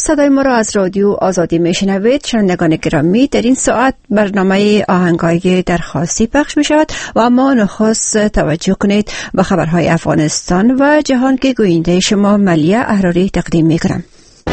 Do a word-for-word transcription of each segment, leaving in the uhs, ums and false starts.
صدای ما را از رادیو آزادی میشنوید. شنوندگان گرامی، در این ساعت برنامه آهنگای درخواستی پخش می شود و اما نخست توجه کنید به خبرهای افغانستان و جهان که گوینده شما ملیه احراری تقدیم می کنم.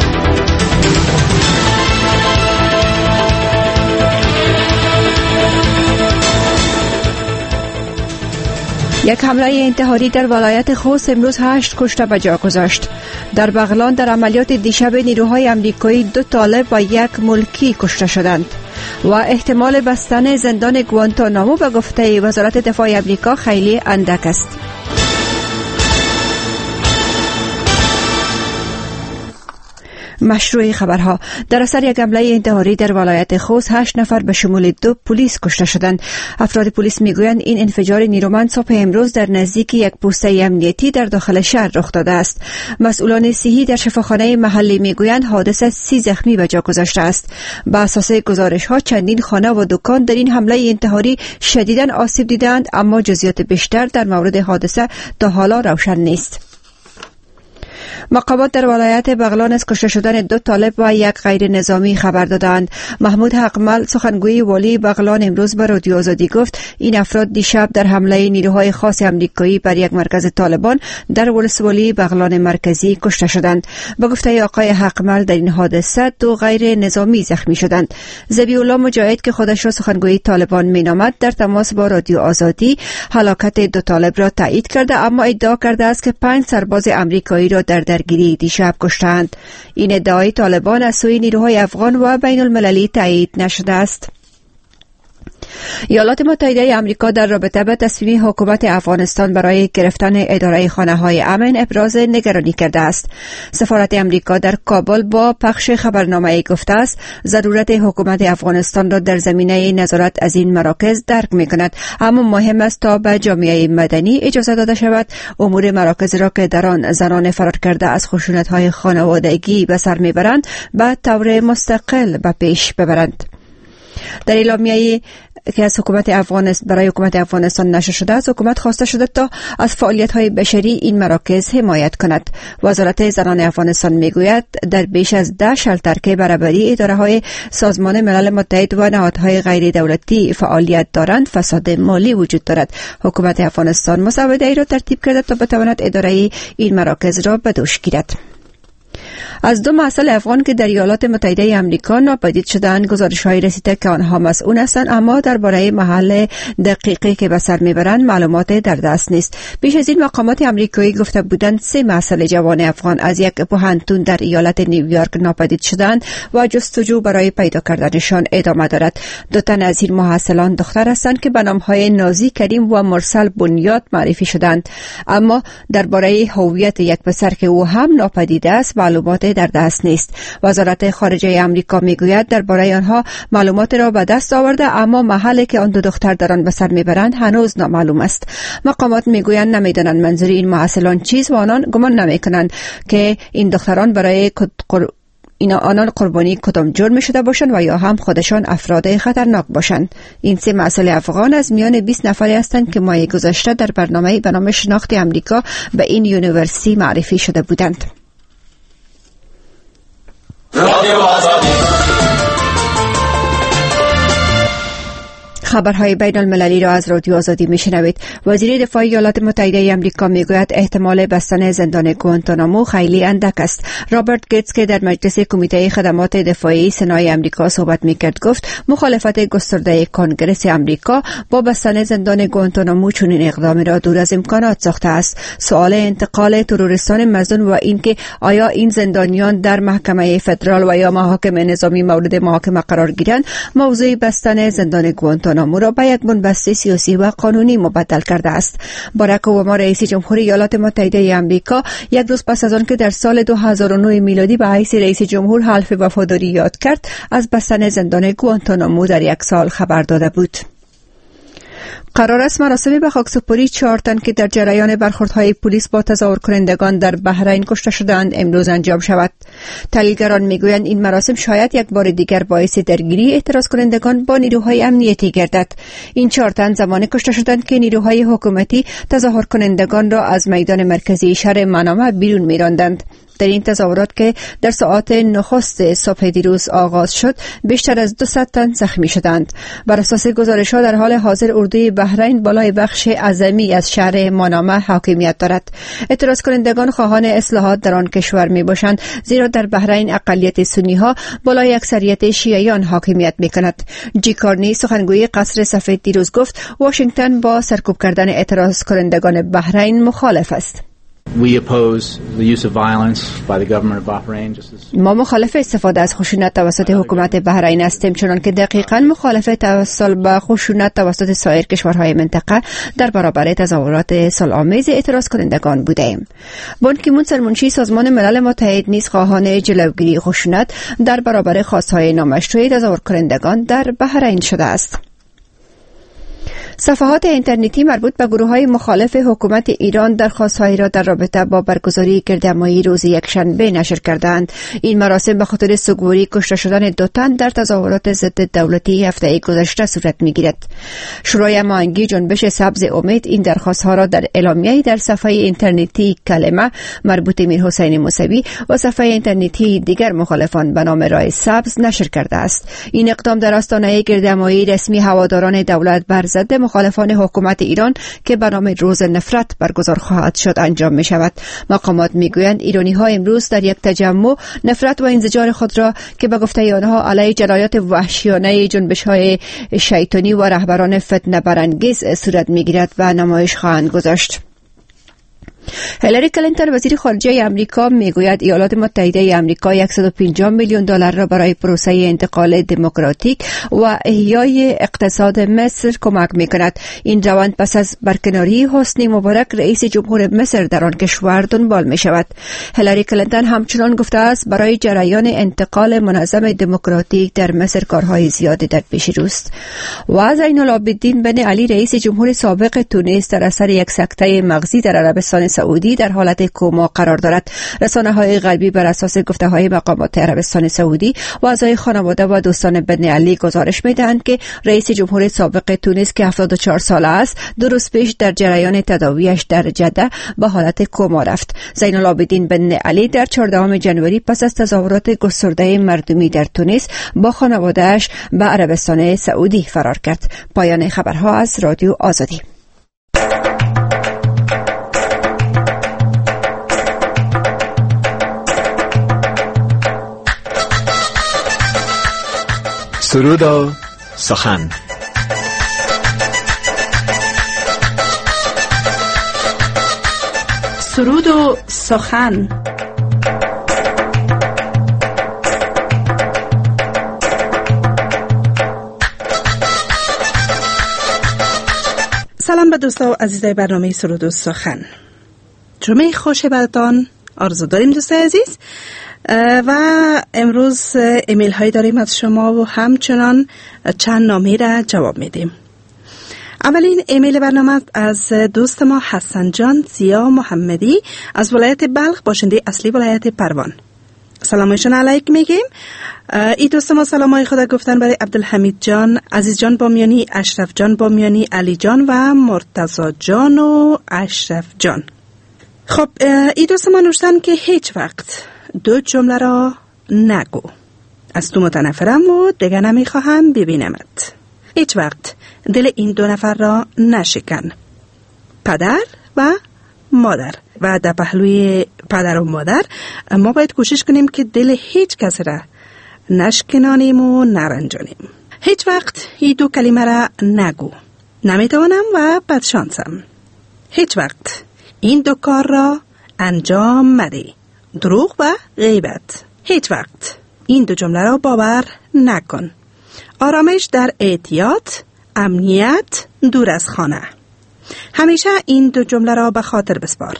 یک حمله انتحاری در ولایت خوست امروز هشت کشته به جا گذاشت. در بغلان در عملیات دیشب نیروهای امریکایی دو طالب و یک ملکی کشته شدند و احتمال بستن زندان گوانتانامو به گفته وزارت دفاع امریکا خیلی اندک است. مشروع خبرها: در اثر یک حمله انتحاری در ولایت خوست هشت نفر به شمول دو پلیس کشته شدند. افراد پلیس میگویند این انفجار نیرومند صبح امروز در نزدیک یک پوسته امنیتی در داخل شهر رخ داده است. مسئولان صحی در شفاخانه محلی میگویند حادثه سی زخمی به جا گذاشته است. بر اساس گزارش ها چندین خانه و دکان در این حمله انتحاری شدیداً آسیب دیدند، اما جزئیات بیشتر در مورد حادثه تا حالا روشن نیست. مقامات در ولایت بغلان از کشته شدن دو طالب و یک غیر نظامی خبر دادند. محمود حقمل سخنگوی والی بغلان امروز به رادیو آزادی گفت این افراد دیشب در حمله نیروهای خاص امریکایی بر یک مرکز طالبان در ولسوالی بغلان مرکزی کشته شدند. به گفته آقای حقمل در این حادثه دو غیر نظامی زخمی شدند. ذبیح الله مجاهد که خودش را سخنگوی طالبان مینامد در تماس با رادیو آزادی هلاکت دو طالب را تایید کرده، اما ادعا کرده است که پنج سرباز امریکایی را در درگیری دیشب کشتند. این ادعای طالبان از سوی نیروهای افغان و بین المللی تایید نشده است. ایالات متحده آمریکا در رابطه با تصمیم حکومت افغانستان برای گرفتن اداره خانه‌های امن ابراز نگرانی کرده است. سفارت آمریکا در کابل با پخش خبرنامه‌ای گفته است ضرورت حکومت افغانستان را در زمینه نظارت از این مراکز درک می‌کند، اما مهم است تا به جامعه مدنی اجازه داده شود امور مراکز را که در آن زنان فرار کرده از خشونت‌های خانوادگی به سر می‌برند به طور مستقل به پیش ببرند. در اعلامیه‌ای که از حکومت افغانستان برای حکومت افغانستان نشر شده است، حکومت خواسته شده تا از فعالیت‌های بشری این مراکز حمایت کند. وزارت زنان افغانستان میگوید در بیش از ده شلتر که برابری اداره‌های سازمان ملل متحد و نهادهای غیر دولتی فعالیت دارند فساد مالی وجود دارد. حکومت افغانستان مسوده‌ای را ترتیب کرده تا بتواند اداره این مراکز را به دوش گیرد. از دو محصل افغان که در ایالات متحده آمریکا ناپدید شدند گزارش‌هایی رسیده که آنها مسئول هستند، اما درباره محل دقیقی که به سر میبرند معلومات در دست نیست. بیش از این مقامات آمریکایی گفته بودند سه محصل جوان افغان از یک پوهنتون در ایالت نیویورک ناپدید شدند و جستجو برای پیدا کردنشان ادامه دارد. دو تن از این محصلان دختر هستند که به نام‌های نازی کریم و مرسل بنیاد معرفی شدند، اما درباره هویت یک پسر که او هم ناپدید است معلومات در دست نیست. وزارت خارجه آمریکا میگوید درباره آنها معلومات را به دست آورده، اما محلی که آن دو دختر در آن به سر میبرند هنوز نامعلوم است. مقامات میگویند نمیدانند منظور این محصلان چیست و آنان گمان نمیکنند که این دختران برای اینا آنان قربانی کدام جرم شده باشند و یا هم خودشان افراد خطرناک باشند. این سه محصل افغان از میان بیست نفری هستند که ماه گذشته در برنامه به نام شناخت آمریکا به این یونیورسیتی معرفی شده بودند. خبرهای بین المللی را از رادیو آزادی میشنوید. وزیر دفاع ایالات متحده آمریکا میگوید احتمال بستن زندان گوانتانامو خیلی اندک است. رابرت گیتس که در مجلس کمیته خدمات دفاعی سنای آمریکا صحبت میکرد گفت مخالفت گسترده کنگرس آمریکا با بستن زندان گوانتانامو چنین اقدامی را دور از امکانات ساخته است. سوال انتقال تروریستان مظنون و اینکه آیا این زندانیان در محکمه فدرال و یا محاکم نظامی مورد محاکمه قرار گیرند موضوع بستن زندان گوانتانامو را به یک بنبست سیاسی و قانونی مبدل کرده است. باراک اوباما رئیس جمهوری ایالات متحده آمریکا یک روز پس از آن که در سال دو هزار و نه میلادی به حیث رئیس جمهور حلف وفاداری یاد کرد از بستن زندان گوانتانامو در یک سال خبر داده بود. قرار است مراسمی به خاکسپاری چهار تن که در جریان برخوردهای پلیس با تظاهر کنندگان در بحرین کشته شدند امروز انجام شود. تحلیلگران میگویند این مراسم شاید یک بار دیگر باعث درگیری اعتراض کنندگان با نیروهای امنیتی گردد. این چهار تن زمانی کشته شدند که نیروهای حکومتی تظاهر کنندگان را از میدان مرکزی شهر منامه بیرون می‌راندند. بزرگترین تظاهرات که در ساعات نخست صبح دیروز آغاز شد بیشتر از دویست تن زخمی شدند. بر اساس گزارش‌ها در حال حاضر اردوی بحرین بالای بخش اعظمی از شهر مانامه حاکمیت دارد. اعتراض کنندگان خواهان اصلاحات در آن کشور می باشند، زیرا در بحرین اقلیت سنی ها بالای اکثریت شیعیان حاکمیت می کند. جی کارنی سخنگوی قصر سفید دیروز گفت واشنگتن با سرکوب کردن اعتراض کنندگان بحرین مخالف است. We oppose the use of violence by the government of Bahrain. ما مخالف استفاده از خشونت توسط حکومت بحرین هستیم، چون که دقیقاً مخالف توسل به خشونت توسط سایر کشورهای منطقه در برابر تظاهرات صلح‌آمیز اعتراض کنندگان بودیم. بان کی مون سرمنشی سازمان ملل متحد نیز خواهان جلوگیری خشونت در برابر خواستهای نامشروع تظاهر کنندگان در بحرین شده است. صفحات اینترنتی مربوط به گروه‌های مخالف حکومت ایران درخواست‌هایی را در رابطه با برگزاری گردهمایی روز یکشنبه نشر کردند. این مراسم به خاطر سوگواری کشته شدن دو تن در تظاهرات ضد دولتی هفته گذشته صورت می‌گیرد. شورای هماهنگی جنبش سبز امید این درخواست‌ها را در اعلامیه‌ای در صفحه اینترنتی کلمه مربوط میرحسین موسوی و صفحه اینترنتی دیگر مخالفان به نام راه سبز نشر کرده است. این اقدام در آستانه گردهمایی رسمی هواداران دولت بر ضد مخالفان حکومت ایران که به نام روز نفرت برگزار خواهد شد انجام می شود. مقامات می گویند ایرانی ها امروز در یک تجمع نفرت و انزجار خود را که به گفته آنها علیه جنایات وحشیانه جنبش های شیطانی و رهبران فتنه برانگیز صورت می گیرد و نمایش خواهند گذاشت. هیلاری کلینتون وزیر خارجه آمریکا میگوید ایالات متحده آمریکا صد و پنجاه میلیون دلار را برای پروسه انتقال دموکراتیک و احیای اقتصاد مصر کمک میکند. این روند پس از برکناری حسنی مبارک رئیس جمهور مصر در آن کشور دنبال می شود. هیلاری کلینتون همچنان گفته است برای جریان انتقال منظم دموکراتیک در مصر کارهای زیادی در پیش روست. و زین العابدین بن علی رئیس جمهور سابق تونس در اثر یک سکته مغزی در عربستان سعودی در حالت کما قرار دارد. رسانه‌های غربی بر اساس گفته‌های مقامات عربستان سعودی و اعضای خانواده و دوستان بن علی گزارش می‌دهند که رئیس جمهور سابق تونس که هفتاد و چهار ساله است دو روز پیش در جریان تداویش در جده به حالت کما رفت. زین العابدین بن علی در چهاردهم ژانویه پس از تظاهرات گسترده مردمی در تونس با خانواده‌اش به عربستان سعودی فرار کرد. پایان خبرها از رادیو آزادی. سرود و سخن. سرود و سخن. سلام به دوستا و عزیزای برنامه سرود و سخن. جمعه خوش براتان آرزو داریم دوستای عزیز. و امروز ایمیل هایی داریم از شما و همچنان چند نامه را جواب میدیم. اولین ایمیل برنامه از دوست ما حسن جان زیا محمدی از ولایت بلخ، باشنده اصلی ولایت پروان. سلامشون علیک میگیم. ای دوست ما سلامای خدا گفتن برای عبدالحمید جان، عزیز جان بامیانی، اشرف جان بامیانی، علی جان و مرتضی جان و اشرف جان. خب ای دوست ما نوشتن که هیچ وقت دو جمله را نگو. از تو متنفرم و دیگه نمیخواهم ببینمت. هیچ وقت دل این دو نفر را نشکن. پدر و مادر. و در پهلوی پدر و مادر ما باید کوشش کنیم که دل هیچ کس را نشکنانیم و نرنجانیم. هیچ وقت این دو کلمه را نگو. نمیتوانم و بدشانسم. هیچ وقت این دو کار را انجام مده. دروغ و غیبت. هیچ وقت این دو جمله را باور نکن. آرامش در احتیاط، امنیت دور از خانه. همیشه این دو جمله را به خاطر بسپار.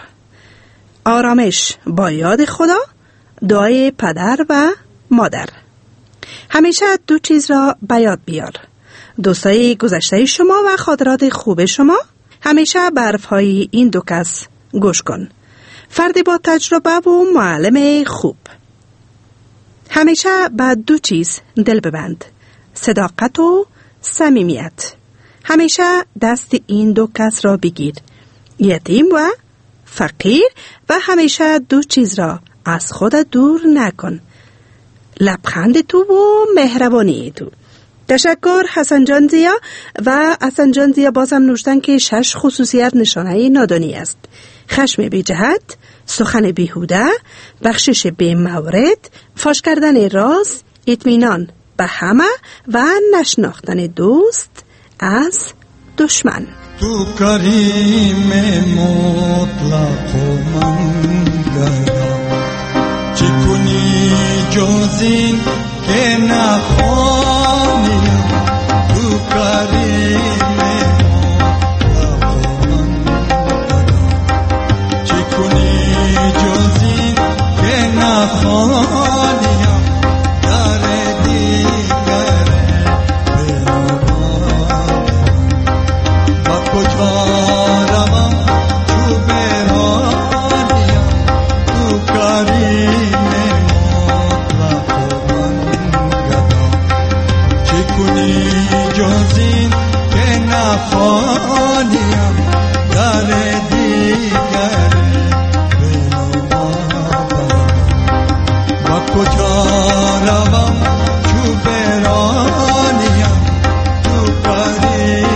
آرامش با یاد خدا، دعای پدر و مادر. همیشه دو چیز را به یاد بیار. دوستای گذشته شما و خاطرات خوب شما. همیشه به حرفهای این دو کس گوش کن. فرد با تجربه و معلم خوب. همیشه به دو چیز دل ببند. صداقت و صمیمیت. همیشه دست این دو کس را بگیر. یتیم و فقیر. و همیشه دو چیز را از خودت دور نکن. لبخند تو و مهربانی تو. تشکر حسن جان زیا. و حسن جان زیا بازم نوشتن که شش خصوصیت نشانه نادانی است: خشم بی جهت، سخن بیهوده، بخشش بی مورد، فاش کردن راز، اطمینان به همه و نشناختن دوست از دشمن. تو کریم مطلق و من گرم، چی کنی جزین که نخوانیم. تو کریم مطلق و من گرم، چی کنی جزین که نخوانیم. در دیگر کجا روم تو برانیم. تو کریم مطلق و من گدام، چی کنی جزین که نخوانیم. در دیگر و کجا روم تو برانیم. تو کریم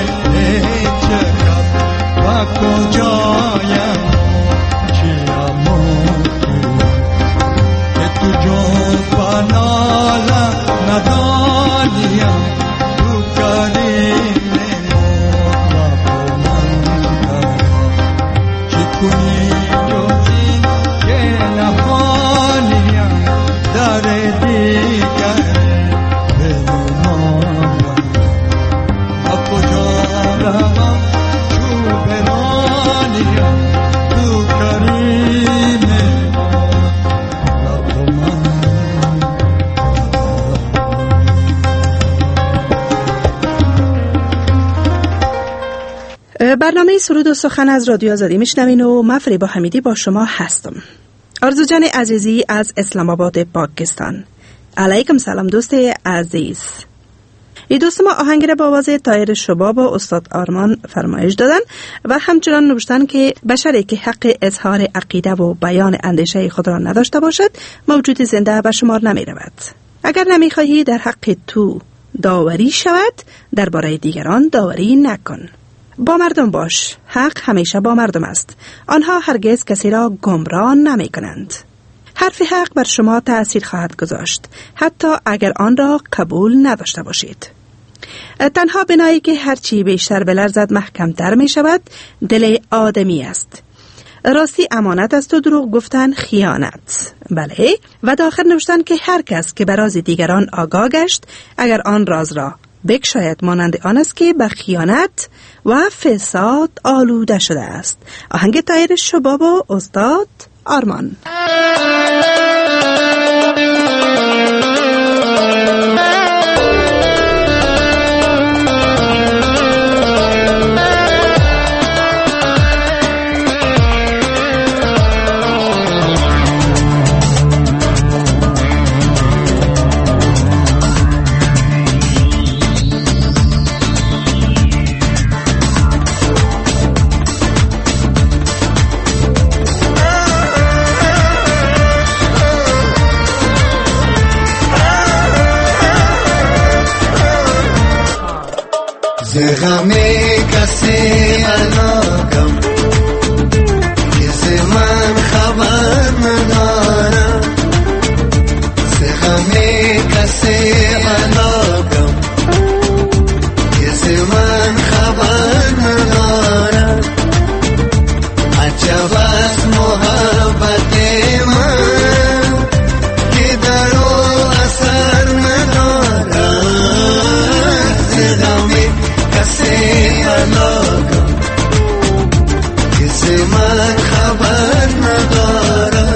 کجایم چیم برنامه سرود و سخن از رادیو آزادی میشنوین و من فریبا حمیدی با شما هستم. آرزو جان عزیزی از اسلام آباد پاکستان. علیکم سلام دوست عزیز. این دوست ما آهنگ را با آواز طاهر شباب و استاد آرمان فرمایش دادن و همچنان نوشتن که بشری که حق اظهار عقیده و بیان اندیشه خود را نداشته باشد موجود زنده به شمار نمی رود. اگر نمی خواهی در حق تو داوری شود درباره دیگران داوری نکن. با مردم باش. حق همیشه با مردم است. آنها هرگز کسی را گمراه نمی کنند. حرف حق بر شما تأثیر خواهد گذاشت حتی اگر آن را قبول نداشته باشید. تنها بنایی که هرچی بیشتر بلرزد محکمتر می شود دل آدمی است. راستی امانت است و دروغ گفتن خیانت. بله، و داخل نوشتن که هر کس که بر راز دیگران آگاه گشت اگر آن راز را بگشاید مانند آن است که به خیانت و فساد آلوده شده است. آهنگ طاهر شباب و استاد آرمان. غمی کسی علاقم کسی من خبر ندارم غمی کسی علاقم کسی من خبر ندارم عجب از محبت من که در او اثر ندارم غمی کسی علاقم کسی من خبر ندارم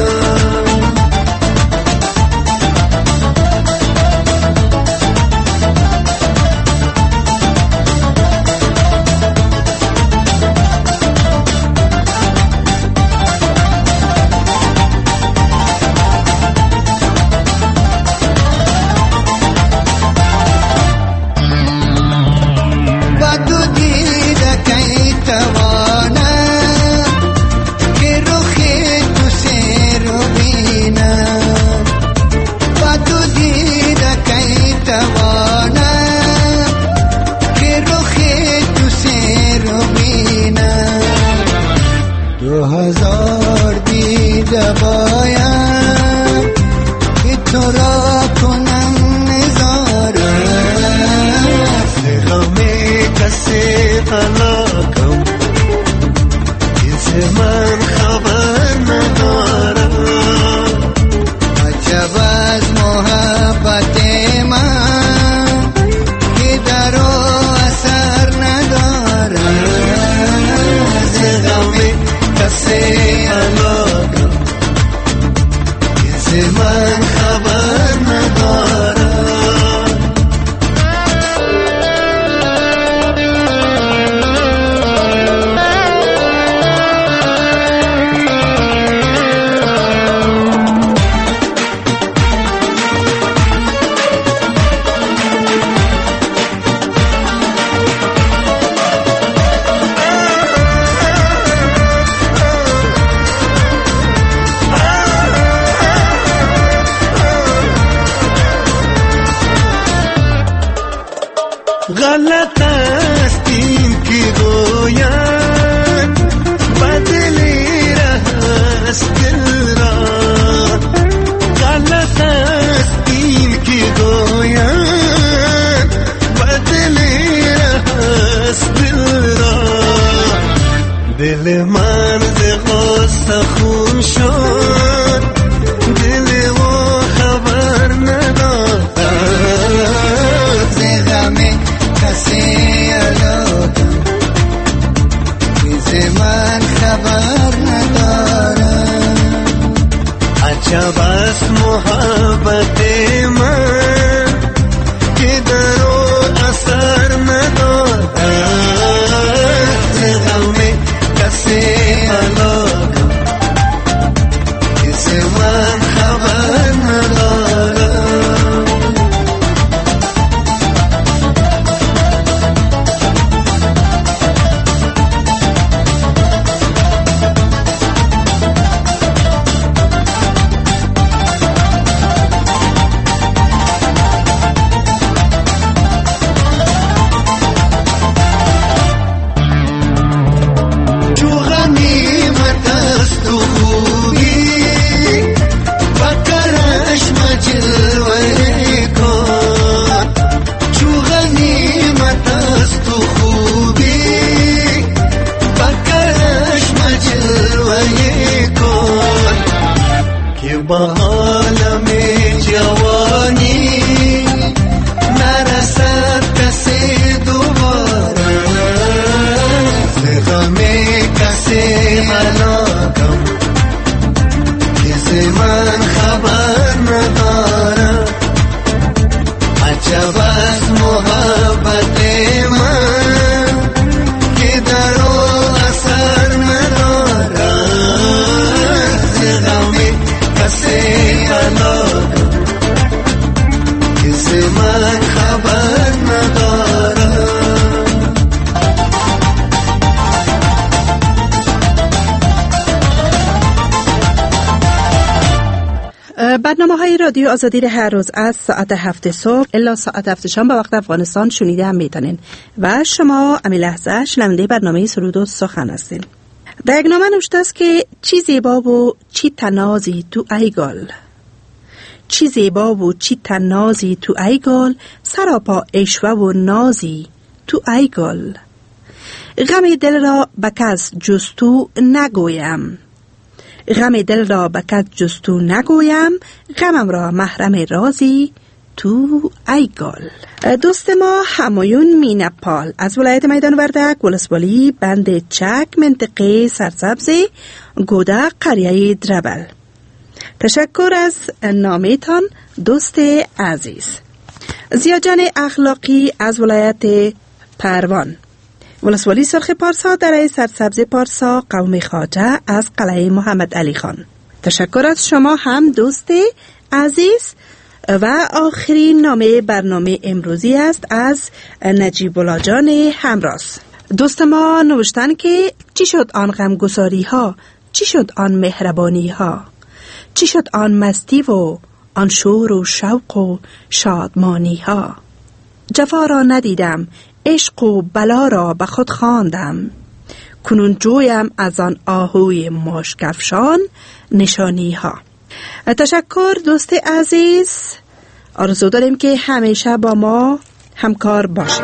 برنامه های رادیو آزادی هر روز از ساعت هفت صبح الا ساعت هفت شام به وقت افغانستان شنیده هم میتونین و شما امی لحظه شنونده برنامه سرود و سخن هستین. در یک نامه نوشته است که چی زیبا و چی تنازی تو ای گل، چی زیبا و چی تنازی تو ای گل، سراپا اشوه و نازی تو ای گل. غم دل را به کس جستو نگویم، غم دل را به کس جستو نگویم، غمم را محرم رازی تو ای گل. دوست ما همایون مینپال از ولایت میدان وردک، ولسوالی بند چک، منطقه سرسبز گوده، قریه دربل. تشکر از نامیتان دوست عزیز. زیاجان اخلاقی از ولایت پروان، ولسوالی سرخ پارسا، دره سرسبز پارسا، قوم خواجه از قلعه محمد علی خان. تشکر از شما هم دوست عزیز. و آخرین نامه برنامه امروزی است از نجیب الله جان همراز. دوست ما نوشتن که چی شد آن غمگساری ها، چی شد آن مهربانی ها، چی شد آن مستی و آن شور و شوق و شادمانی ها. جفا را ندیدم، عشق و بلا را به خود خواندم، کنون جویم از آن آهوی مشکفشان نشانی ها. تشکر دوست عزیز. آرزو داریم که همیشه با ما همکار باشید.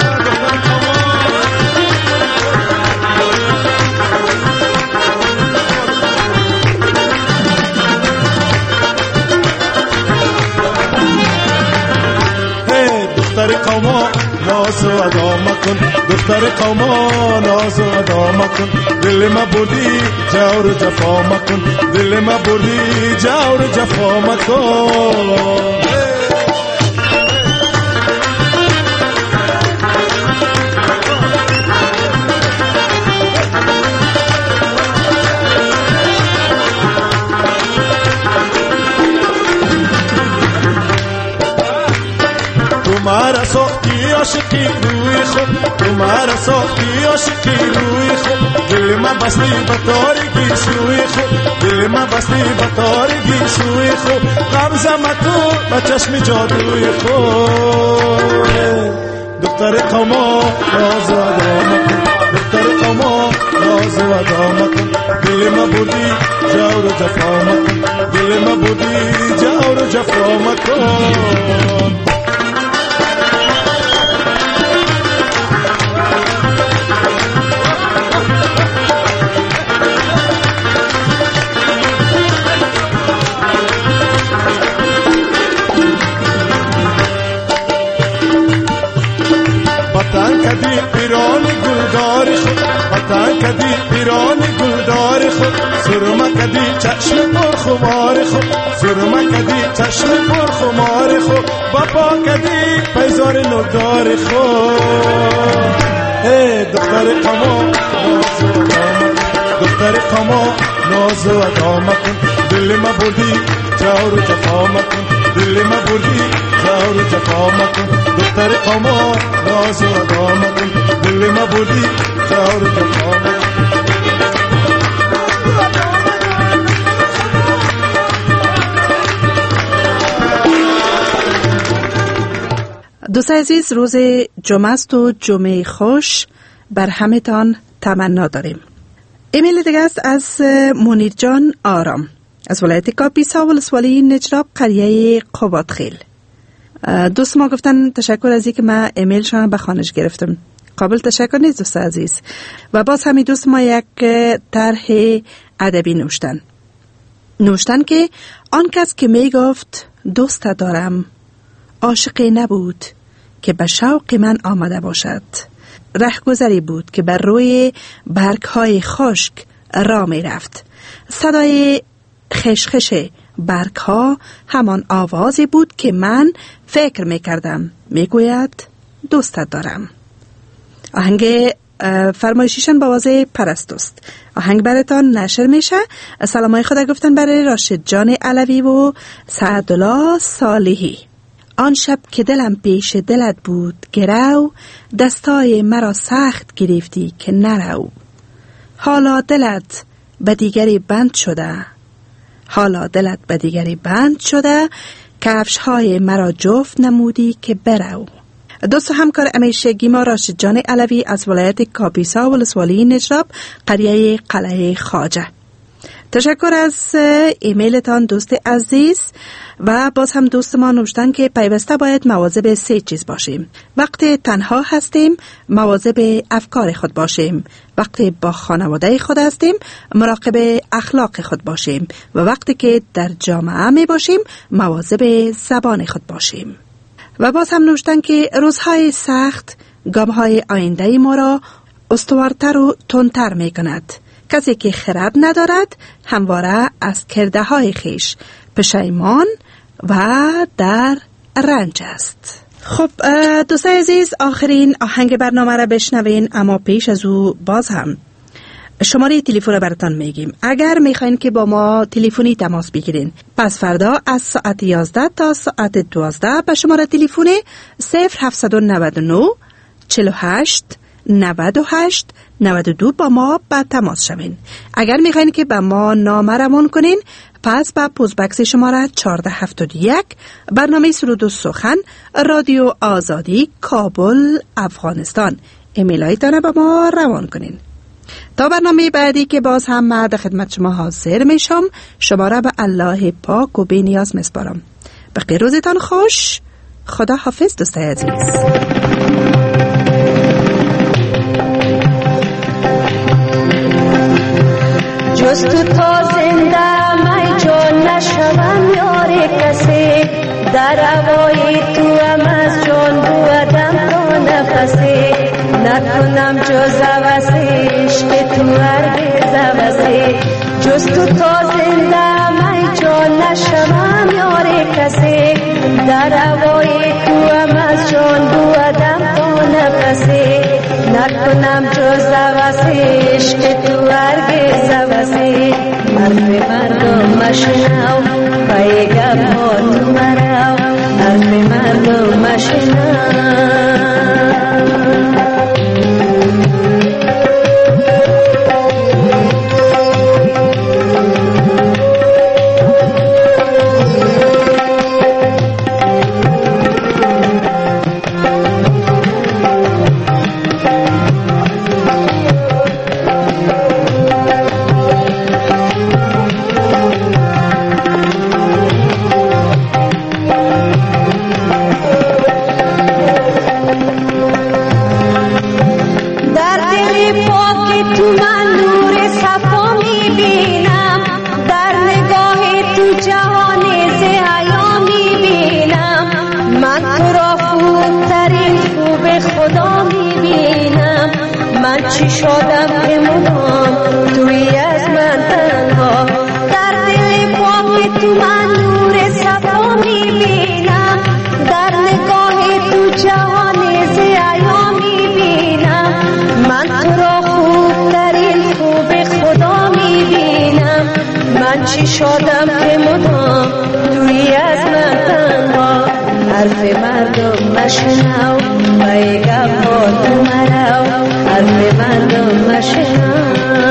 دختر قوما ناز و ادا مکن، دختر قوما ناز و ادا مکن، دل ما بردی جور و جفا مکن، دل ما بردی جور و جفا مکن. तुम्हारा सोखी आशिकी रूई खो, तुम्हारा सोखी आशिकी रूई खो, दिल में बसती बतौर की सुई खो, दिल में बसती बतौर की सुई खो, क़ब्ज़ा मतो बचश्मी जादुई खो. دختر قوما ناز و ادا مکن، دختر قوما ناز و ادا مکن، دل ما بردی جور و جفا مکن، دل ما بردی جور و جفا مکن. پتن کدی پیران گلدار خود، پتن کدی پیران گلدار خود، سرما کدی چشم پر خمار خود، سرما کدی چشم پر خمار خود، بابا کدی پیزار نگار خود. ای دختر قما ناز و ادا مکن، دختر قما ناز و ادا مکن، دل ما بردی جور و جفا مکن، دل ما بردی جور و جفا مکن، دختر قما ناز و ادا مکن، دل ما بردی جور و جفا مکن. دوست عزیز، روز جمعه است و جمعه خوش بر همتان تمنا داریم. ایمیل دیگه است از منیر جان آرام از ولایت کاپیسا، ولسوالی نجراب، قریه قبادخیل. دوست ما گفتن تشکر از اینکه ما ایمیل شما به خانش گرفتم. قابل تشکر نیست دوست عزیز. و باز همین دوست ما یک طرح ادبی نوشتن. نوشتن که آن کس که می گفت دوست دارم عاشقی نبود که به شوق من آمده باشد، رهگذری بود که بر روی برگ‌های خشک راه می رفت. صدای خشخش برگ‌ها همان آوازی بود که من فکر می کردم می گوید دوستت دارم. آهنگ فرمایشیشان با آواز پرستوست. آهنگ براتان نشر میشه. سلامای خدا گفتن برای راشد جان علوی و سعدالله صالحی. آن شب که دلم پیش دلت بود گرو، دستای مرا سخت گرفتی که نرو. حالا دلت به دیگری بند شده، حالا دلت به دیگری بند شده، کفش های مرا جفت نمودی که برو. دوست و همکار همیشگی ما راشد جان علوی از ولایت کاپیسا ولسوالی نجراب قریه قلعه خواجه. تشکر از ایمیلتان دوست عزیز. و باز هم دوست ما نوشتن که پیوسته باید مواظب سه چیز باشیم. وقتی تنها هستیم مواظب افکار خود باشیم، وقتی با خانواده خود هستیم مراقب اخلاق خود باشیم و وقتی که در جامعه می باشیم مواظب زبان خود باشیم. و باز هم نوشتن که روزهای سخت گامهای آینده ما را استوارتر و تندتر می کند. کسی که خرد ندارد همواره از کرده های خیش پشیمان و در رنج است. خب دوستای عزیز، آخرین آهنگ برنامه را بشنوین، اما پیش از او باز هم شماره تلفن براتان میگیم. اگر میخواین که با ما تلفنی تماس بگیرین، پس فردا از ساعت یازده تا ساعت دوازده به شماره تلفن صفر هفتصد و نود و نه چهل و هشت نود و هشت نود و دو با ما به تماس شوین. اگر میخواین که به ما نامه روان کنین، پس به پستبکس شماره چهارده هفتاد و یک برنامه سرود و سخن، رادیو آزادی، کابل، افغانستان ایمیل هایتان به ما روان کنین. تا برنامه بعدی که باز هم من در خدمت شما حاضر میشم، شما را به الله پاک و بی نیاز میسپارم. بقیه روزتان خوش. خدا حافظ دوستای عزیز. جز تو تا زنده من جان نشوم یار کسی، در هوای تو هم از جان بودم تا نفسی، نکنم جز عوضی عشق تو هرگز عوضی. جز تو تا زنده من جان نشوم یار کسی، در هوای تو هم از جان بودم تا نفسی، نکنم جز عوضی عشق تو هرگز عوضی. حرف مردم مشنو پیگم ها تو مرو، حرف مردم مشنو. چی شدم که مدام توی از من تنها، در دل پاک تو من نور صفا میبینم، در نگاه تو جهان زیبا میبینم. من تو را خوبترین خوب خدا میبینم، من چی شدم که مدام توی از من تنها. حرف مردم مشنو پیگم ها تو مرو، حرف مردم مشنو.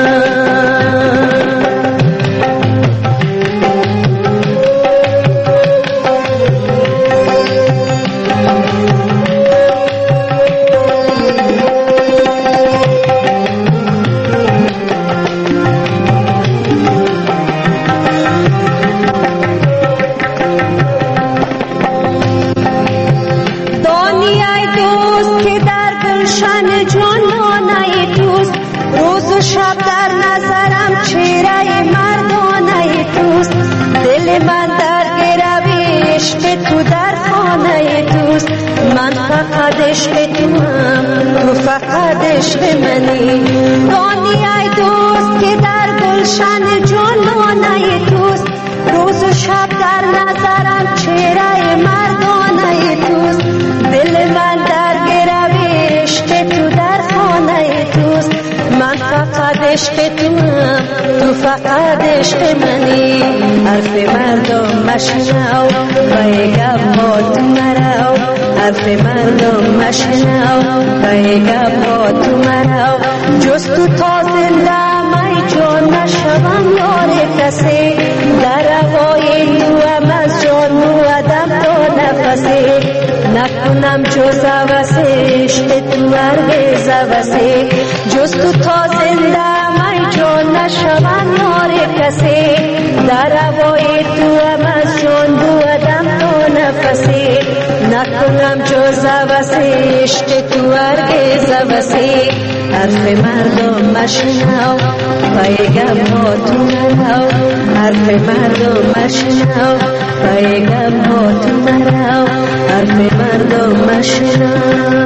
شب در نظرم چهره مردانه توست، دل من در گروی عشق تو در خانه توست. من فقط عشق تو هم، تو فقط عشق منی. دانی ای دوست که در گلشن جانانه توست، روز و شب در نظرم چهره مردانه توست. دل من در گروی عشق تو در خانه توست. من فقط عشق تو هم، تو فقط عشق منی. حرف مردم مشنو پیگم ها تو مرو، حرف مردم مشنو پیگم ها تو مرو. جز تو تا زنده من جان جان نشوم یار کسی در هوای تو از جان بودم تا نفسی نکنم جز عوضی عشق تو هرگز عوضی جز تو تا زنده من جان نشوم یار کسی در هوای تو از جان بودم تا نفسی نکنم جز عوضی عشق تو هرگز عوضی حرف مردم مشنو پیغام ها تو مرو حرف مردم مشنو پیغام ها تو مرو حرف مردم مشنو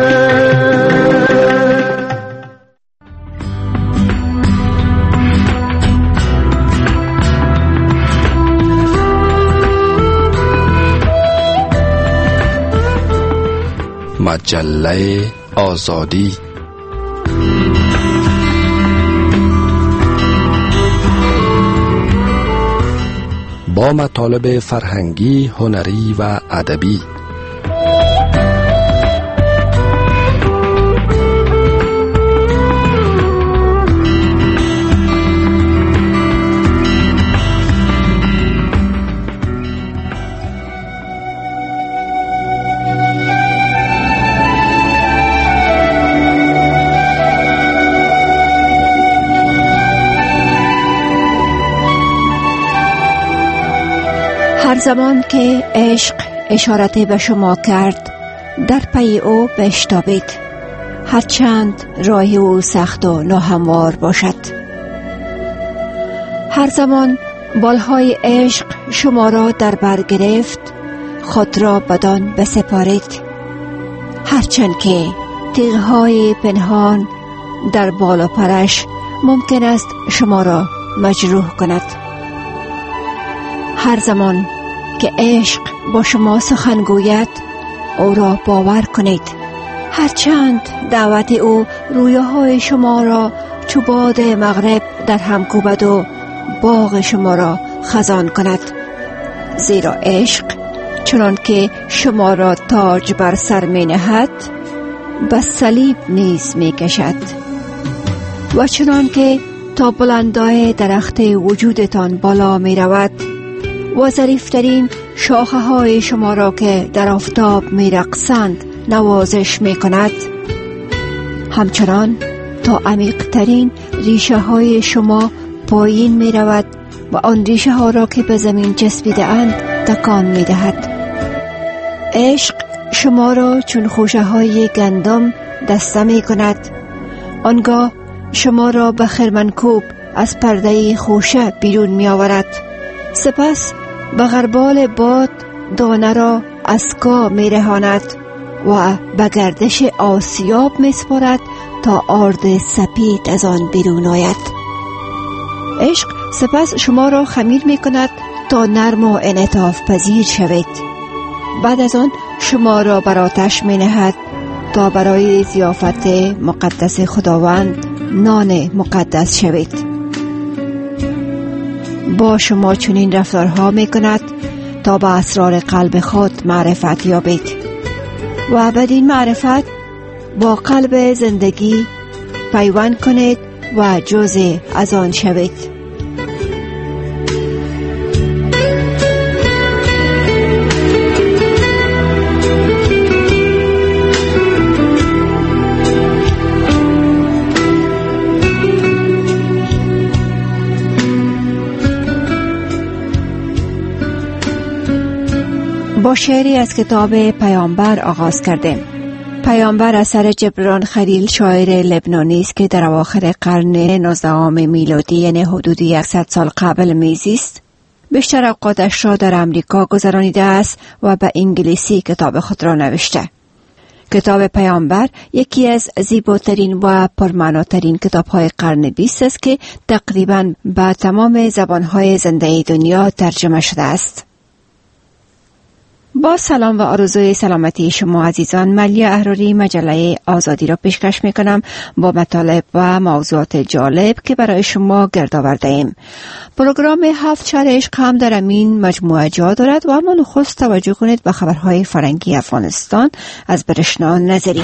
مجله آزادی با مطالب فرهنگی، هنری و ادبی. هر زمان که عشق اشارت به شما کرد در پی او بشتابید، هرچند راه او سخت و ناهموار باشد. هر زمان بالهای عشق شما را در بر گرفت، خود را بدان بسپارید، هرچند که تیغهای پنهان در بال و پرش ممکن است شما را مجروح کند. هر زمان که عشق با شما سخن گوید، او را باور کنید، هرچند دعوت او رویاهای شما را چو باد مغرب در هم کوبد و باغ شما را خزان کند. زیرا عشق چنان که شما را تاج بر سر می نهد، به صلیب نیز می کشد و چنان که تا بلندای درخت وجودتان بالا می رود و ظریفترین شاخه های شما را که در آفتاب می رقصند نوازش می کند، همچنان تا عمیق‌ترین ریشه های شما پایین می رود و آن ریشه ها را که به زمین چسبیده اند تکان می دهد. عشق شما را چون خوشه های گندم دسته می کند، آنگاه شما را به خرمنکوب از پرده خوشه بیرون می آورد، سپس به غربال باد دانه را از کا می رهاند و به گردش آسیاب می سپارد تا آرد سپید از آن بیرون آید. عشق سپس شما را خمیر می کند تا نرم و انعطاف پذیر شوید. بعد از آن شما را بر آتش می نهد تا برای ضیافت مقدس خداوند نان مقدس شوید. با شما چنین رفتارها می کند تا به اسرار قلب خود معرفت یابید و بدین معرفت با قلب زندگی پیوند کنید و جزء از آن شوید. با شعری از کتاب پیامبر آغاز کردیم. پیامبر اثر جبران خلیل شاعر لبنانی است که در اواخر قرن نوزدهم میلادی، یعنی حدود صد سال قبل میزیست. بیشتر اوقاتش را در امریکا گذرانیده است و به انگلیسی کتاب خود را نوشته. کتاب پیامبر یکی از زیباترین و پرمعناترین کتاب‌های قرن بیست است که تقریباً به تمام زبان‌های زنده دنیا ترجمه شده است. با سلام و آرزوی سلامتی شما عزیزان، ملیه احراری مجله آزادی را پیشکش میکنم با مطالب و موضوعات جالب که برای شما گرد آورده ایم. پروگرام هفت شهر عشق هم در این مجموعه جا دارد و اما نخست توجه کنید به خبرهای فرنگی افغانستان از برشنا نظری.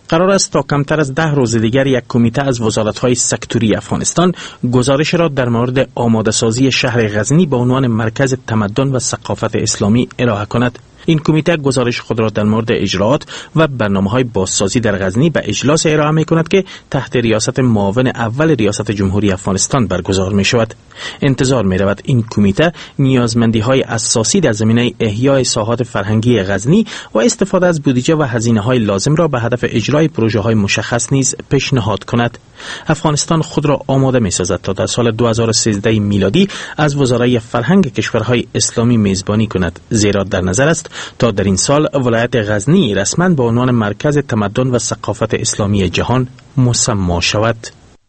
قرار است تا کمتر از ده روز دیگر یک کمیته از وزارت‌های سکتوری افغانستان گزارش را در مورد آماده‌سازی شهر غزنی به عنوان مرکز تمدن و ثقافت اسلامی ارائه کند. این کمیته گزارش خود را در مورد اجراات و برنامه‌های بازسازی در غزنی به اجلاس ارائه می‌کند که تحت ریاست معاون اول ریاست جمهوری افغانستان برگزار می‌شود. انتظار می‌رود این کمیته نیازمندی‌های اساسی در زمینه احیای ساحات فرهنگی غزنی و استفاده از بودجه و هزینه‌های لازم را به هدف اجرای پروژه‌های مشخص نیز پیشنهاد کند. افغانستان خود را آماده می‌سازد تا در سال دو هزار و سیزده میلادی از وزرای فرهنگ کشورهای اسلامی میزبانی کند، زیرا در نظر است تا در این سال ولایت غزنی رسما به عنوان مرکز تمدن و ثقافت اسلامی جهان مسما شود.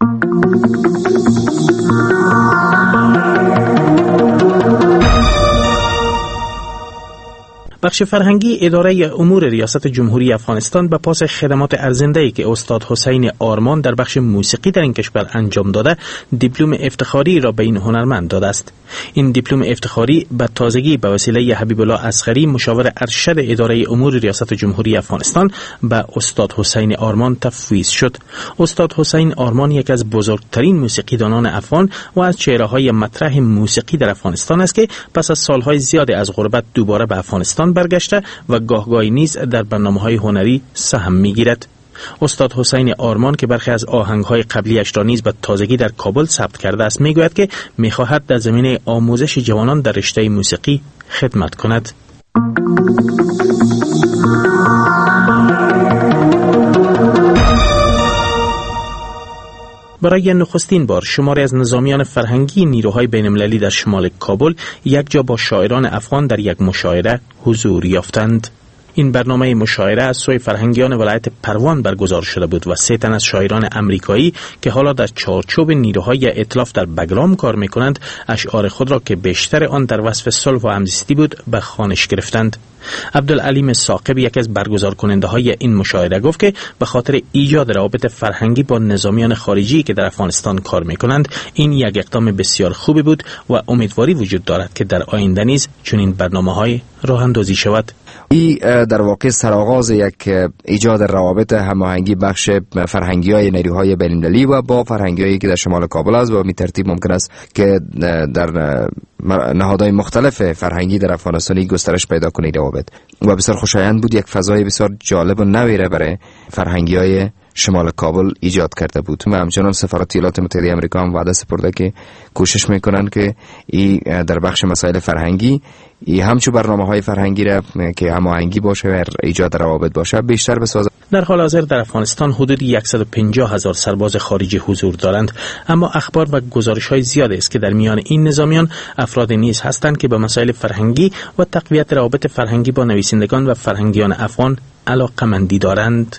بخش فرهنگی اداره امور ریاست جمهوری افغانستان به پاس خدمات ارزنده‌ای که استاد حسین آرمان در بخش موسیقی در این کشور انجام داده، دیپلم افتخاری را به این هنرمند داده است. این دیپلم افتخاری به تازگی به وسیله حبیب الله اصغری مشاور ارشد اداره امور ریاست جمهوری افغانستان به استاد حسین آرمان تفویض شد. استاد حسین آرمان یک از بزرگترین موسیقیدانان افغان و از چهره‌های مطرح موسیقی در افغانستان است که پس از سالهای زیادی از غربت دوباره به افغانستان برگشته و گاهگاهی نیز در برنامه‌های هنری سهم می‌گیرد. استاد حسین آرمان که برخی از آهنگ‌های قبلیش را نیز به تازگی در کابل ثبت کرده است، می‌گوید که می‌خواهد در زمینه آموزش جوانان در رشته موسیقی خدمت کند. برای نخستین بار شماری از نظامیان فرهنگی نیروهای بین‌المللی در شمال کابل یک جا با شاعران افغان در یک مشاعره حضور یافتند. این برنامه مشاعره از سوی فرهنگیان ولایت پروان برگزار شده بود و سه تن از شاعران امریکایی که حالا در چارچوب نیروهای ائتلاف در بگرام کار می‌کنند، اشعار خود را که بیشتر آن در وصف صلح و همزیستی بود به خوانش گرفتند. عبدالعلیم ثاقب، یک از برگزار کننده های این مشاعره، گفت که به خاطر ایجاد روابط فرهنگی با نظامیان خارجی که در افغانستان کار میکنند، این یک اقدام بسیار خوبی بود و امیدواری وجود دارد که در آینده نیز چنین برنامه‌های راه اندازی شود. این در واقع سرآغاز یک ایجاد روابط هماهنگی بخش فرهنگی‌های نیروهای بین‌المللی و با فرهنگی‌هایی که در شمال کابل است و می ترتیب ممکن است که در نهادهای مختلف فرهنگی در افغانستانی گسترش پیدا کنه روابط و بسیار خوشایند بود. یک فضای بسیار جالب و نوی را برای فرهنگی‌های شمال کابل ایجاد کرده بود و همچنان سفارت ایالات متحده آمریکا هم وعده سپرده که کوشش میکنن که ای در بخش مسائل فرهنگی ای همچون برنامه‌های فرهنگی را که هماهنگی باشه و ایجاد روابط باشه بیشتر بسازه. در حال حاضر در افغانستان حدود صد و پنجاه هزار سرباز خارجی حضور دارند، اما اخبار و گزارش‌های زیاد است که در میان این نظامیان افراد نیز هستند که به مسائل فرهنگی و تقویت روابط فرهنگی با نویسندگان و فرهنگیان افغان علاقه‌مندی دارند.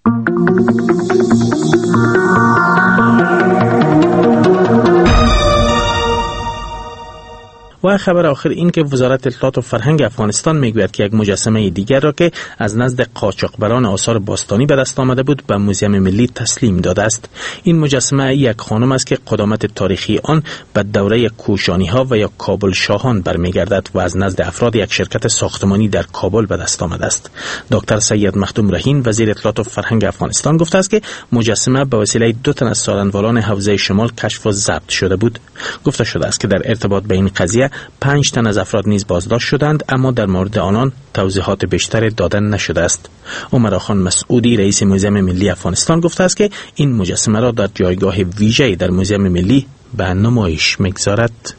و خبر آخر این که وزارت اطلاعات و فرهنگ افغانستان میگوید که یک مجسمه دیگر را که از نزد قاچاقبران آثار باستانی به دست آمده بود به موزیم ملی تسلیم داده است. این مجسمه یک خانم است که قدامت تاریخی آن به دوره کوشانی ها و یا کابل شاهان برمیگردد و از نزد افراد یک شرکت ساختمانی در کابل به دست آمده است. دکتر سید مخدوم رهین وزیر اطلاعات و فرهنگ افغانستان گفته است که مجسمه به وسیله دو تن از سالنوالان حوزه شمال کشف و ضبط شده بود. گفته شده است که در ارتباط به این قضیه پنج تن از افراد نیز بازداشت شدند، اما در مورد آنان توضیحات بیشتر دادن نشده است. عمر خان مسعودی رئیس موزیم ملی افغانستان گفته است که این مجسمه را در جایگاه ویژه‌ای در موزیم ملی به نمایش می‌گذارد.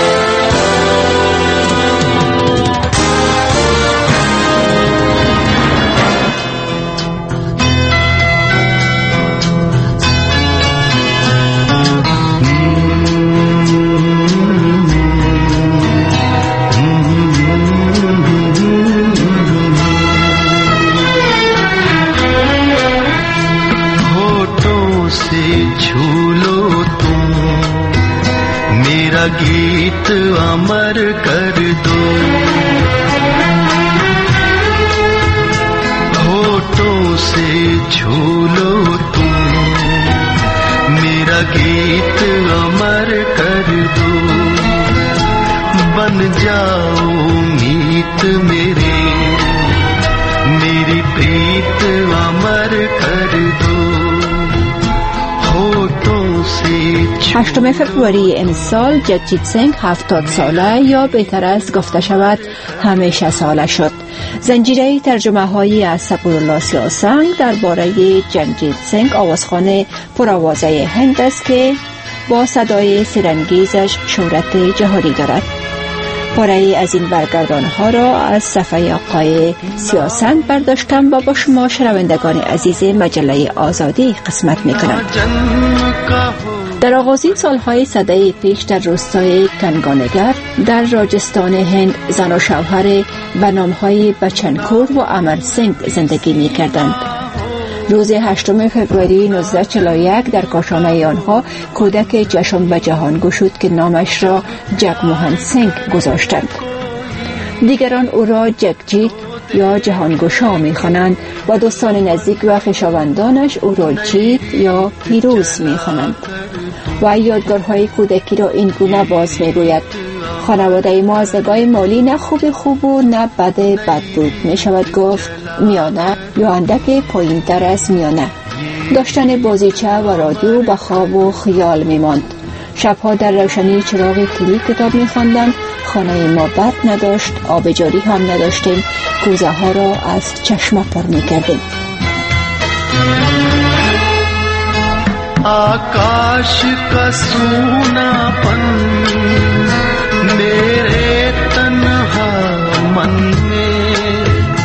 गीत अमर कर दो, होठों से छू लो तुम, मेरा गीत अमर कर दो, बन जाओ मीत मेरे, मेरी प्रीत अमर कर هشتم فوریه امسال جگجیت سینگ هفتاد ساله یا بهتر است گفته شود همیشه ساله شد. زنجیره ترجمه هایی از صبورالله سیاسنگ درباره جگجیت سینگ آوازخوان پرآوازه هند است که با صدای سرانگیزش شهرت جهانی دارد. پاره از این برگردان ها را از صفحه آقای سیاسنگ برداشتم و با شما شنوندگان عزیز مجله آزادی قسمت می کنم. در آغازین سالهای سده پیش در روستای کنگانگر در راجستان هند زن و شوهر به نامهای بچنکور و امر سینگ زندگی می کردند. روز هشتم فوریه نوزده چهل و یک در کاشانه آنها کودک چشم به جهان گشود که نامش را جگموهن سینگ گذاشتند. دیگران او را جگجیت یا جهانگشا می‌خوانند و دوستان نزدیک و خویشاوندانش او را جیت یا پیروز می‌خوانند. و یادگارهای کودکی را این گونه باز می‌گوید: خانواده ما از نگاه مالی نه خوب خوب و نه بد بد بود، می شود گفت میانه یا اندک پایین تر از میانه. داشتن بازیچه و رادیو به خواب و خیال می ماند. شبها در روشنی چراغ کلید کتاب می خواندند. خانه ما بد نداشت، آب جاری هم نداشتیم، کوزه ها را از چشمه پر می کردیم. आकाश का सूनापन मेरे तन्हा मन में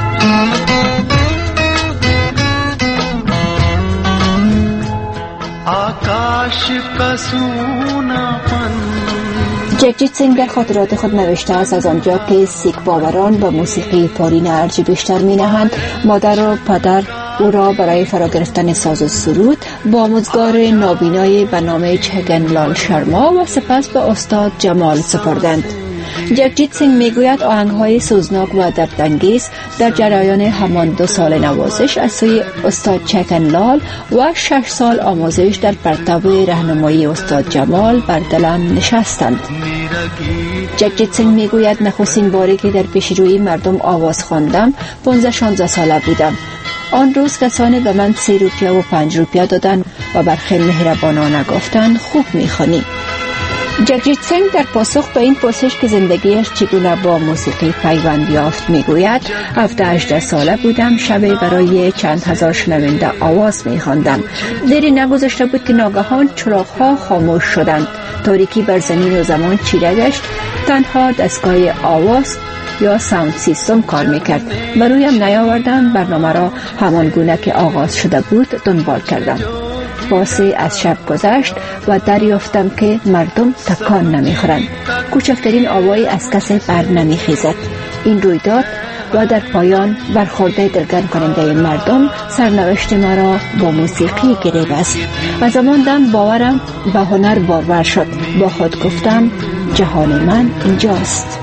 आकाश का सूनापन. جگجیت سینگ در خاطرات خود نوشته است از آنجا که سیک باوران به موسیقی پارین ارج بیشتر می نهند، مادر و پدر او را برای فرا گرفتن ساز و سرود با آموزگار نابینایی به نام چگن لال شرما و سپس به استاد جمال سپردند. جگجیت سینگ میگوید آهنگ‌های سوزناک و دردانگیز در جریان همان دو سال نوازش از سوی استاد چگن لال و شش سال آموزش در پرتو راهنمایی استاد جمال بر دلم نشستند. جگجیت سینگ میگوید نخستین باری که در پیش روی مردم آواز خواندم پانزده شانزده ساله بودم. آن روز کسانی به من سی روپیه و پنج روپیه دادن و برخی مهربانانه گفتن خوب میخوانی. جگجیت سینگ در پاسخ به این پرسش که زندگیش چگونه با موسیقی پیوند یافت میگوید: هفده هجده ساله بودم، شبی برای چند هزار شنونده آواز میخواندم. دیری نگذشته بود که ناگهان چراغ‌ها خاموش شدند. تاریکی بر زمین و زمان چیره گشت. تنها دستگاه آواز یا ساوند سیستم کار میکرد و رویم نیاوردم. برنامه را همان گونه که آغاز شده بود دنبال کردم. پاسی از شب گذشت و دریافتم که مردم تکان نمیخورند. کوچکترین آوایی از کسی بر نمیخیزد. این رویداد و در پایان برخورده دلگرم کننده مردم سرنوشت مرا با موسیقی گرفت است. از آن دم باورم به هنر بارور شد. با خود گفتم جهان من اینجاست.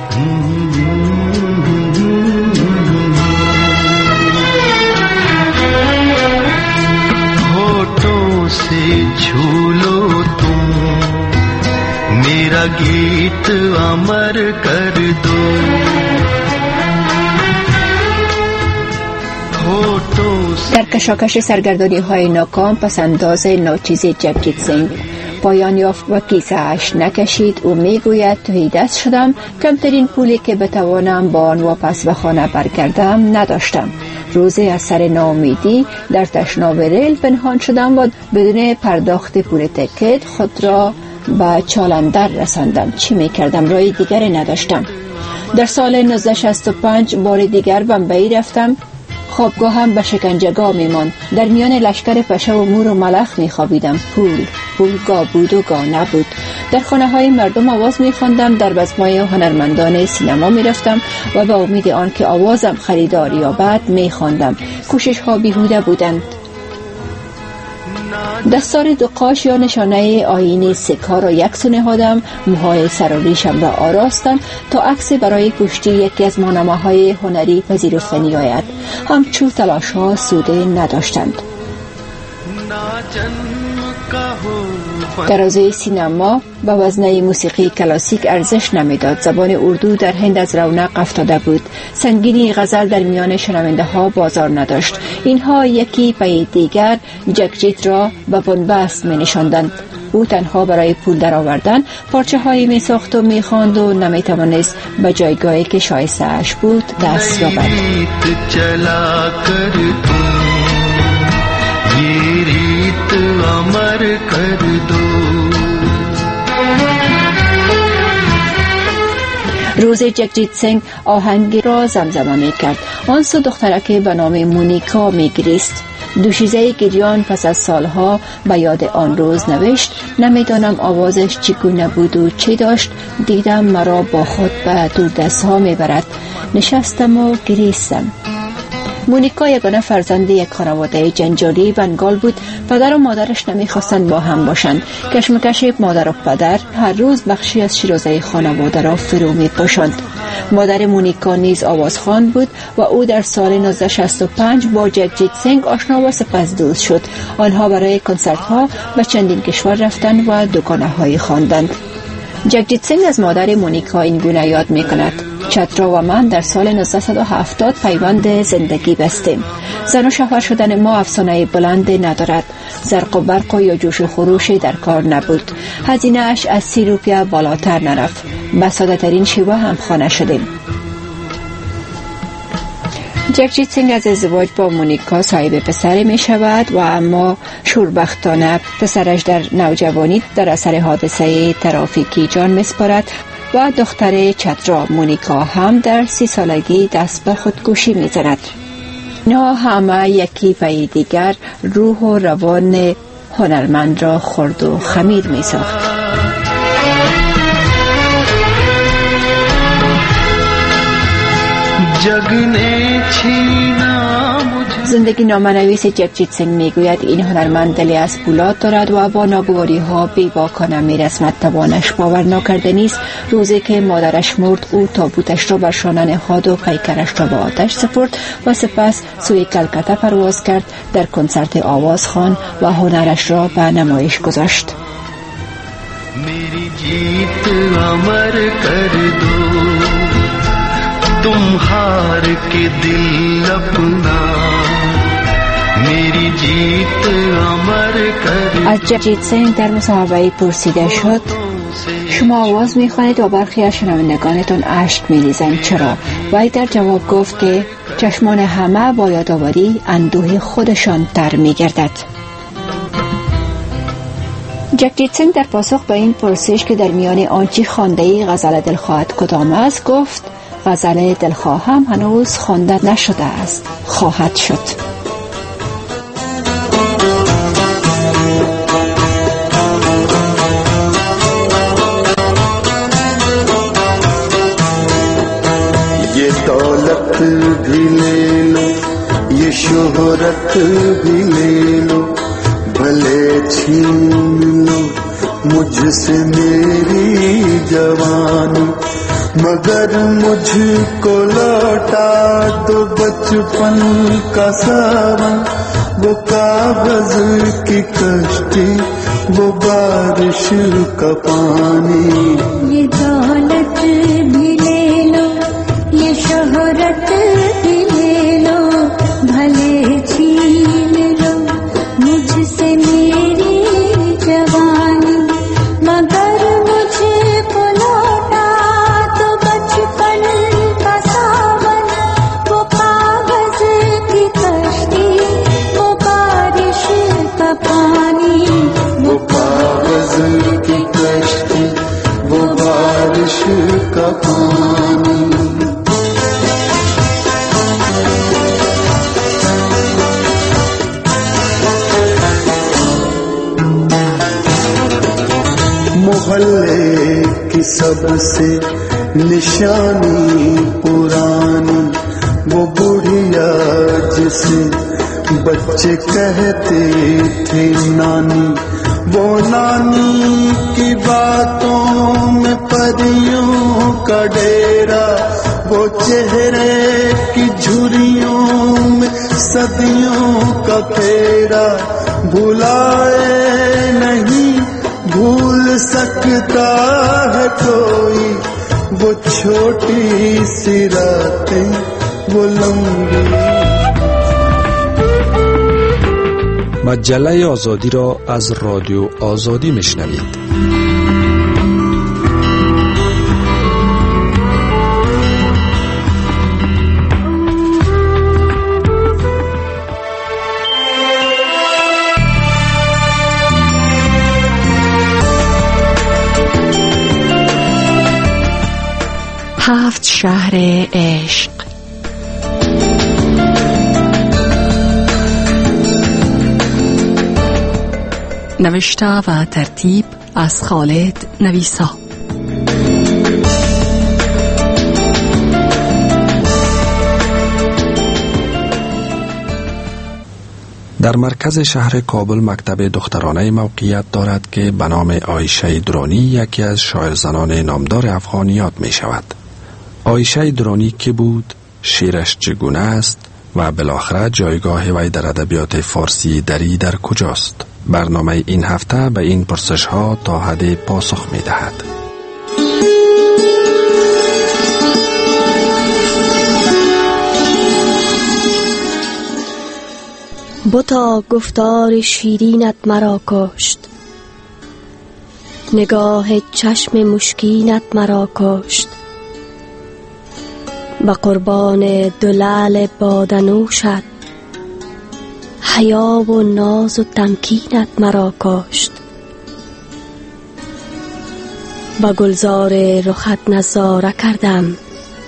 से छू लो तुम मेरा गीत अमर कर दो. در کشاکش سرگردانی های ناکام پس انداز ناچیز جگجیت سینگ پایان یافت و کیسه اش نکشید. او میگوید تهیدست شدم، کمترین پولی که بتوانم با آن واپس به خانه برگردم نداشتم. روزی از سر ناامیدی در تشناب ریل پنهان شدم و بدون پرداخت پول تکت خود را به چالندر رساندم. چی میکردم؟ رای دیگری نداشتم. در سال نوزده شصت و پنج بار دیگر بمبئی رفتم. خوابگاهم به شکنجهگاه میماند. در میان لشکر پشه و مور و ملخ میخوابیدم. پول پول گاه بود و گاه نبود. در خانه های مردم آواز میخواندم. در بزمای هنرمندان سینما میرفتم و به امید آن که آوازم خریدار یابد میخواندم. کوشش ها بیهوده بودند. دستار دو قاش یا نشانه آیین سکه را یک سو نهادم. موهای سر و ریشم را آراستم تا عکس برای کشتی یکی از ماهنامه‌های هنری پذیرفتنی آید. همچون تلاش ها سوده نداشتند. در حوزه سینما به وزنه موسیقی کلاسیک ارزش نمیداد. زبان اردو در هند از رونق افتاده بود. سنگینی غزل در میان شنونده ها بازار نداشت. اینها یکی پی دیگر جگجیت را به بنبست می نشاندند. او تنها برای پول درآوردن پارچه هایی می ساخت و می خواند و نمی توانست به جایگاهی که شایسته اش بود دست یابد. روز جگجیت سینگ آهنگی را زمزمه می کرد. آن سو دخترک به نام مونیکا می گریست. دوشیزه گریان پس از سالها به یاد آن روز نوشت: نمیدانم آوازش چگونه بود و چی داشت، دیدم مرا با خود به دور دست ها می برد، نشستم و گریستم. مونیکا یگانه فرزند یک خانواده جنجالی بنگال بود. پدر و مادرش نمیخواستند با هم باشند. کشمکش مادر و پدر هر روز بخشی از شیرازه خانواده را فرو می‌پاشاند. مادر مونیکا نیز آوازخوان بود و او در سال نوزده شصت و پنج با جگجیت سینگ آشنا و سپسدوست شد. آنها برای کنسرت‌ها به چندین کشور رفتند و دکانه‌هایی خواندند. جگجیت سینگ از مادر مونیکا این گونه یاد می‌کند: چترا و من در سال نوزده هفتاد پیوند زندگی بستیم. زن و شوهر شدن ما افسانه بلند ندارد. زرق و برق و یا جوش و خروشی در کار نبود. هزینه اش از سی روپیه بالاتر نرفت. به ساده ترین شیوه هم خانه شدیم. جگجیت سینگ از ازدواج با مونیکا صاحب پسری می شود و اما شوربختانه پسرش در نوجوانی در اثر حادثه ترافیکی جان می سپارد و دختر چترا مونیکا هم در سی سالگی دست به خودکشی می زند. اینا همه یکی پای دیگر روح و روان هنرمند را خرد و خمیر می ساخت. زندگی نامه‌نویس جگجیت سینگ میگوید این هنرمند دلی از پولاد دارد و با ناگواری ها بی‌باکانه میرسمد. توانش باور ناکردنی است. روزی که مادرش مرد او تابوتش را بر شانه نهاد و پیکرش را به آتش سپرد و سپس سوی کلکته پرواز کرد. در کنسرت آواز خوان و هنرش را به نمایش گذاشت. میری جیت امر کر دو तुम हार के दिल अपना मेरी जीत अमर कर. از جگجیت سینگ در مصاحبه پرسیده شد: شما آواز میخوانید و برخی از شنوندگانتون اشک میریزند، چرا؟ وی در جواب گفت که چشمان همه با یادآوری اندوه خودشان تر میگردد. جگجیت سینگ در پاسخ به این پرسش که در میان آنچه خوانده‌ای غزل دلخواهت کدام است گفت: غزل دلخواهم هنوز خوانده نشده است، خواهد شد. ये दौलत भी ले लो, ये शोहरत भी ले लो, भले छीन लो मुझसे मेरी जवानी, मगर मुझको लौटा दो बचपन का सावन, वो कागज की कश्ती, वो बारिश का पानी. ये दौलत भी ले लो, ये शोहरत भी ले लो, भले छीन लो मुझसे मेरी जवानी, मगर मुझको लौटा तो बचपन का सावन, वो कागज की कश्ती, वो बारिश का पानी. वो कागज की कश्ती, वो बारिश का पानी. मोहल्ले की सबसे निशानी पुरानी, वो बुढ़िया जिसे बच्चे कहते थे नानी, वो नानी की बातों में परियों का डेरा, वो चेहरे की झुर्रियों में सदियों का फेरा, भुलाए नहीं भूल सकता है कोई, वो छोटी सी रातें, वो लंबी. مجله آزادی را از رادیو آزادی میشنوید. هفت شهر عشق. نوشته و ترتیب از خالد نویسا. در مرکز شهر کابل مکتب دخترانه موقعیت دارد که به نام عایشه درانی یکی از شاعرزنان نامدار افغانیات می شود. عایشه درانی که بود، شعرش چگونه است و بالاخره جایگاه وی در ادبیات فارسی دری در کجاست؟ برنامه این هفته به این پرسش ها تا حد پاسخ می دهد. بتا گفتار شیرینت مرا کشت، نگاه چشم مشکینت مرا کشت، به قربان دلال بادنوشت، حیا و ناز و تمکینت مرا کشت، به گلزار رخت نظاره کردم،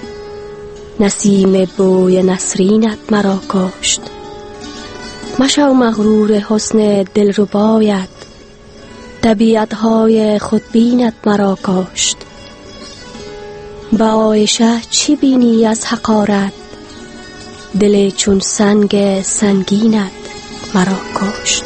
نسیم بوی نسرینت مرا کشت. مشو مغرور حسن دلربایت، طبیعتهای خودبینت مرا کشت. به عایشه چی بینی از حقارت، دل چون سنگ سنگینت مرا کشت.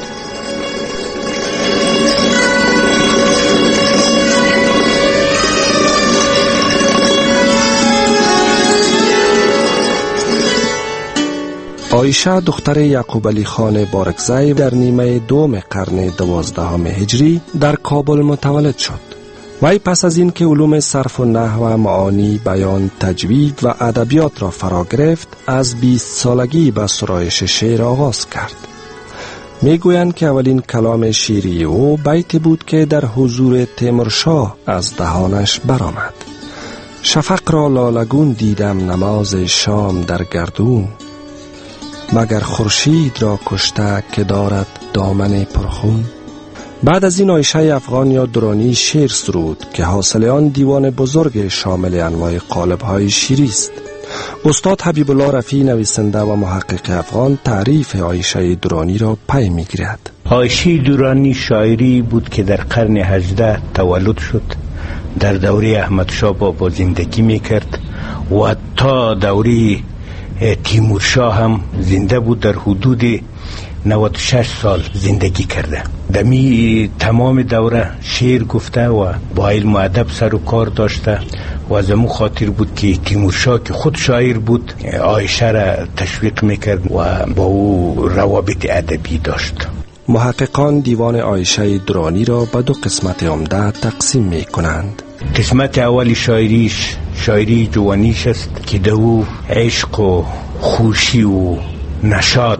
عایشه دختر یعقوب علی خان بارکزی در نیمه دوم قرن دوازدهم هجری در کابل متولد شد. وی پس از این که علوم صرف و نحو و معانی، بیان، تجوید و ادبیات را فرا گرفت، از بیست سالگی به سرایش شعر آغاز کرد. میگویند که اولین کلام شعری او بیتی بود که در حضور تیمورشاه از دهانش برآمد: شفق را لالگون دیدم نماز شام در گردون، مگر خورشید را کشته که دارد دامن پرخون. بعد از این عایشه افغان یا درانی شعر سرود که حاصل آن دیوان بزرگ شامل انواع قالب‌های شعری است. استاد حبیب الله رفیعی نویسنده و محقق افغان تعریف عایشه درانی را پی می‌گیرد. عایشه درانی شاعری بود که در قرن هجدهم تولد شد، در دوره احمدشاه بابا زندگی می‌کرد و تا دوره تیمورشاه هم زنده بود. در حدود نود و شش سال زندگی کرده. دمی تمام دوره شعر گفته و با علم و ادب سر و کار داشته و از امو خاطر بود که تیمورشاه که خود شاعر بود عایشه را تشویق میکرد و با او روابط ادبی داشت. محققان دیوان عایشه درانی را به دو قسمت عمده تقسیم می کنند. قسمت اول شاعریش شاعری جوانیش است که دو عشق و خوشی و نشاط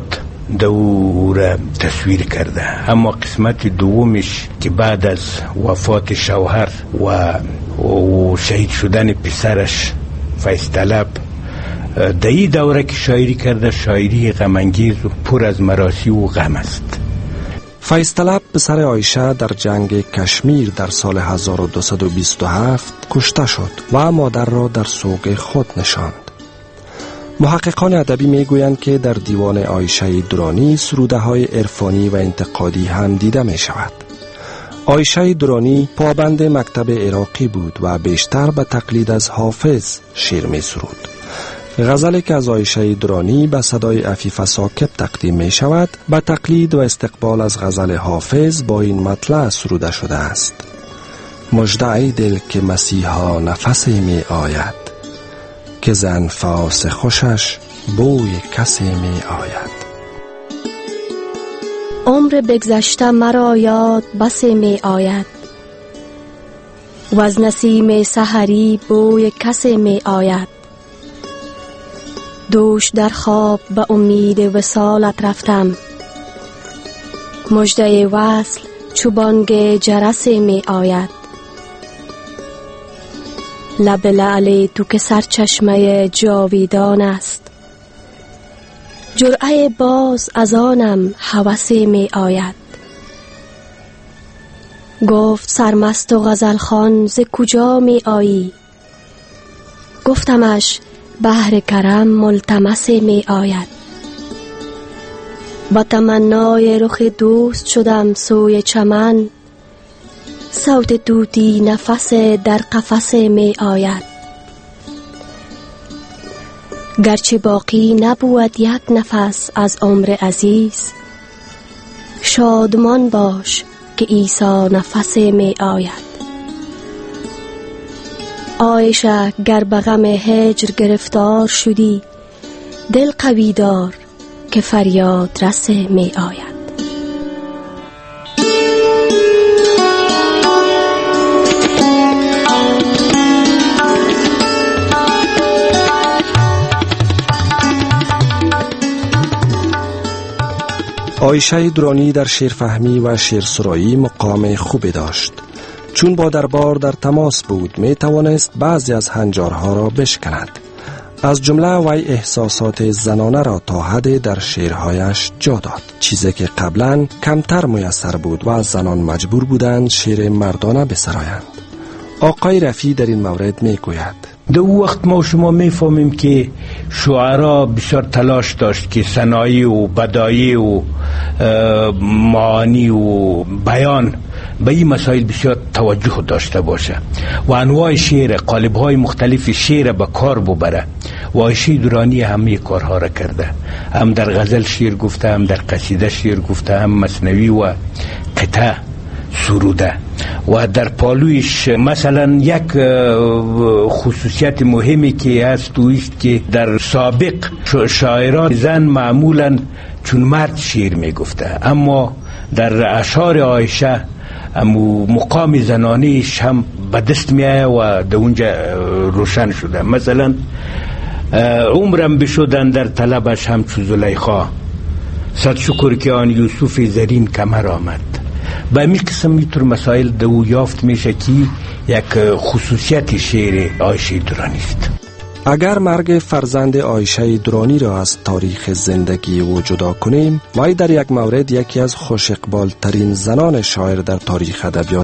دو را تصویر کرده. اما قسمت دومش که بعد از وفات شوهر و, و شهید شدن پسرش فیضطلب، در این دوره که شاعری کرده شاعری غمانگیز و پر از مراسی و غم است. فیضطلب پسر عایشه در جنگ کشمیر در سال هزار و دویست و بیست و هفت کشته شد و مادر را در سوگ خود نشاند. محققان ادبی میگویند که در دیوان عایشه درانی سروده های عرفانی و انتقادی هم دیده می شود. عایشه درانی پابند مکتب عراقی بود و بیشتر به تقلید از حافظ شعر می سرود. غزلی که از عایشه درانی به صدای عفیف ساکت تقدیم می شود به تقلید و استقبال از غزل حافظ با این مطلع سروده شده است: مژده دل که مسیحا نفسی می آید، که ز انفاس خوشش بوی کسی می آید. عمر بگذشته مرا یاد بسی می آید، و از نسیم سحری بوی کسی می آید. دوش در خواب به امید وصالت رفتم، مژده وصل چوبانگ جرس می آید. لب لعل تو که سرچشمه جاویدان است، جرعه باز از آنم هوس می آید. گفت سرمست و غزل خوان ز کجا می آیی؟ گفتمش بحر کرم ملتمس می آید. با تمنای رخ دوست شدم سوی چمن، صوت طوطی نفس در قفس می آید. گرچه باقی نبود یک نفس از عمر عزیز، شادمان باش که عیسی نفس می آید. عایشه گر به غم هجر گرفتار شدی، دل قوی دار که فریاد رس می آید. عایشه درانی در شعرفهمی و شعرسرایی مقام خوبی داشت. چون با دربار در تماس بود می توانست بعضی از هنجارها را بشکند. از جمله وی احساسات زنانه را تا حد در شعرهایش جا داد، چیزی که قبلا کمتر میسر بود و از زنان مجبور بودند شعر مردانه بسرایند. آقای رفیع در این مورد می گوید: در وقت ما شما میفهمیم که شعرا بسیار تلاش داشت که صنایع و بدایع و معانی و بیان به این مسائل بسیار توجه داشته باشه و انواع شعر، قالب‌های مختلف شعر به کار ببره. و عایشه درانی همه کارها را کرده، هم در غزل شعر گفته، هم در قصیده شعر گفته، هم مثنوی و قطعه سروده. و در پالویش مثلا یک خصوصیت مهمی که هست تویست که در سابق شاعران زن معمولا چون مرد شعر می گفته، اما در اشعار عایشه مقام زنانیش هم به دست می آید و در اونجا روشن شده. مثلا عمرم بشدن در طلبش هم چو زلیخا، صد شکر که آن یوسف زرین کمر آمد. به می قسم میتور مسائل دو یافت میشه که یک خصوصیت شعر عایشه درانی است. اگر مرگ فرزند عایشه درانی را از تاریخ زندگی او جدا کنیم، وی در یک مورد یکی از خوش اقبال ترین زنان شاعر در تاریخ ادبیات